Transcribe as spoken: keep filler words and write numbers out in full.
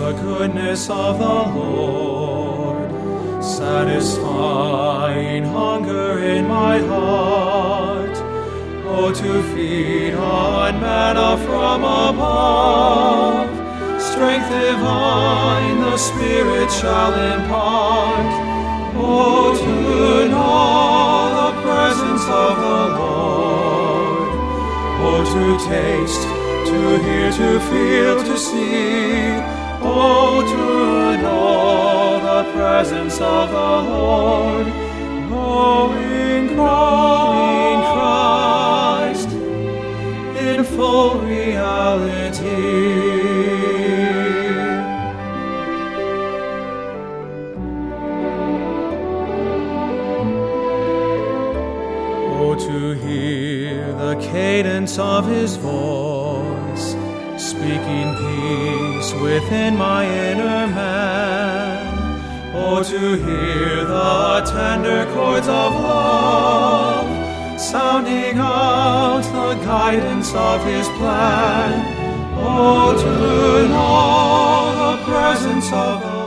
the goodness of the Lord, satisfying hunger in my heart. Oh, to feed on manna from above, strength divine the Spirit shall impart. Oh, to know the presence of the Lord. Oh, to taste, to hear, to feel, to see. Oh, to know the presence of the Lord. Knowing, growing Christ in full reality. To hear the cadence of his voice, speaking peace within my inner man. Oh, to hear the tender chords of love, sounding out the guidance of his plan. Oh, to know the presence of the